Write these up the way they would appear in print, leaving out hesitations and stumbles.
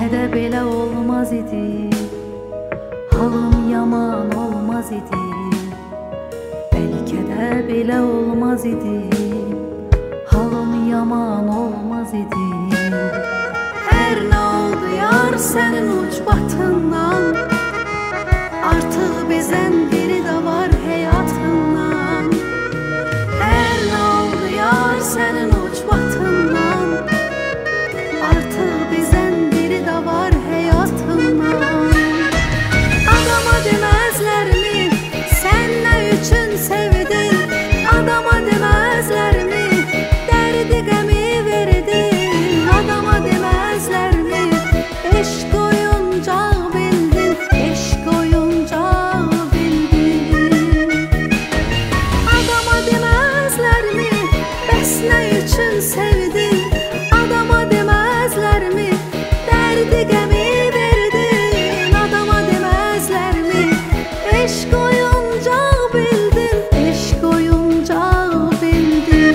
Bəlkə də belə olmaz idi, halım yaman olmaz idi. Bəlkə də belə olmaz idi, halım yaman olmaz idi. Hər nə oldu yar sənin ucbatından, artıq bizən biri də var həyatından. Hər nə oldu yar sənin ucbatından, artıq bizən biri də var həyatından. Adama deməzlərmi sən nə üçün sevdin, adama deməzlərmi dərdi qəmi verdin, adama deməzlərmi eşq oyuncaq bildin, eşq oyuncaq bildin. Adama deməzlərmi bəs nə üçün sevdin, adama deməzlərmi dərdi qəmi verdin, adama deməzlərmi eşq oyuncaq bildin, eşq oyuncaq bildin.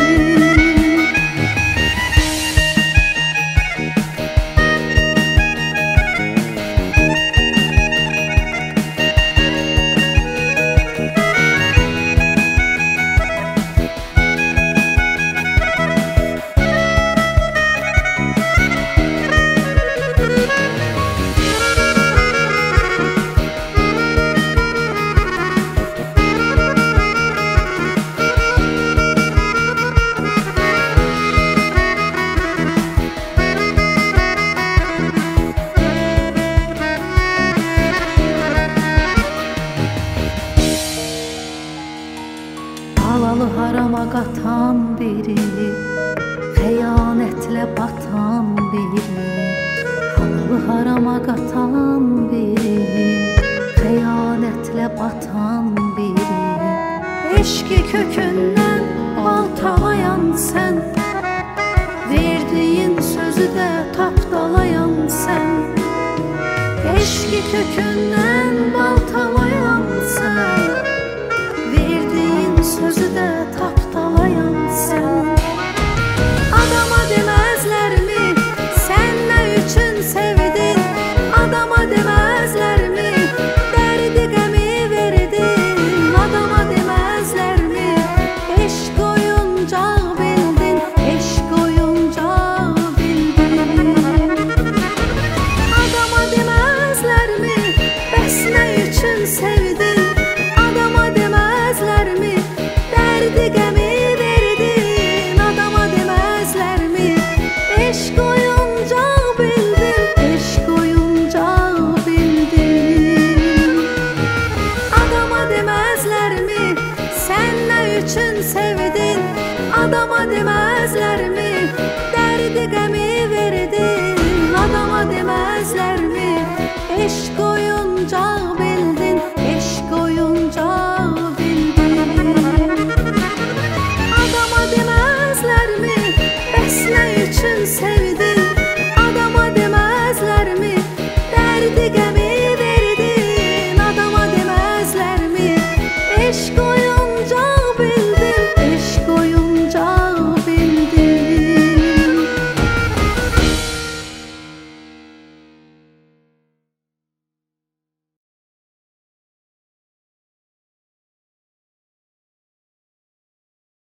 Halalı harama qatan biri, xəyanətlə batan biri. Halalı harama qatan biri, xəyanətlə batan biri. Eşqi kökündən baltalayan sən, verdiyin sözü də tapdalayan sən. Eşqi kökündən